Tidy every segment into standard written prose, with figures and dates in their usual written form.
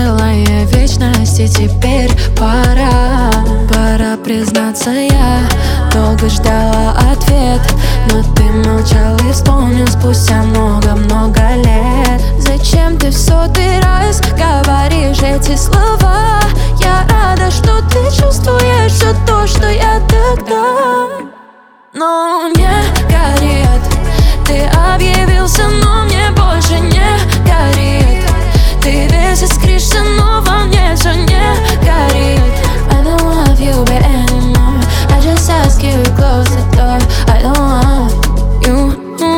целая вечность, и теперь пора признаться, я долго ждала ответ, но ты молчал и вспомнил спустя много-много лет. Зачем ты в сотый раз говоришь эти слова? Я рада, что ты чувствуешь все то, что я тогда. Но не горит, ты объявился, но мне больше не горит. Ты весь искришься, но во мне все не горит. I don't love you anymore, I just ask you to close the door. I don't want you.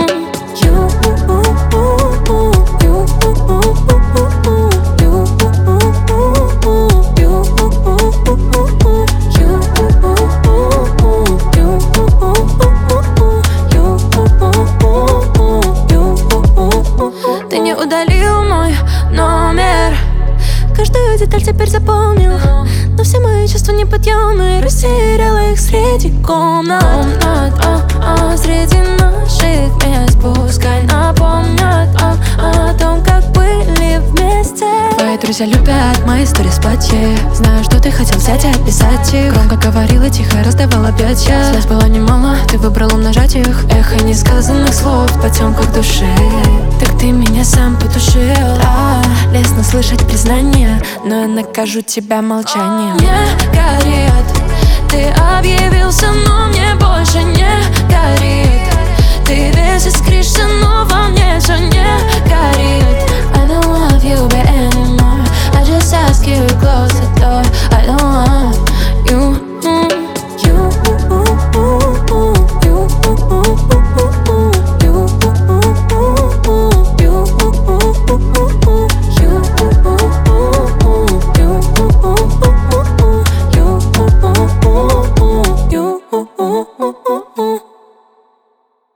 Ты не удалил мой номер, каждую деталь теперь запомнил, но все мои чувства неподъемные, растеряла их среди комнат. Среди наших мест пускай напомнят о том, как были вместе. Твои друзья любят мои сторис в платье. Знаю, что ты хотел взять и описать их. Громко говорила, тихо раздавала объятия. Слез было немало, ты выбрал умножать их. Эхо несказанных слов в потемках души. Так ты меня сам потушил. Лестно слышать признание, но я накажу тебя молчанием. Не горит, ты объявился, но мне больше не горит.